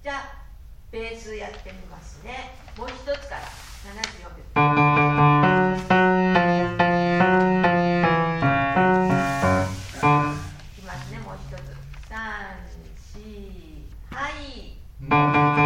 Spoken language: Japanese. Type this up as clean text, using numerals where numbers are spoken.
じゃあベースやってみますね。もう一つから74秒。いきますね、もう一つ。3、4、はい。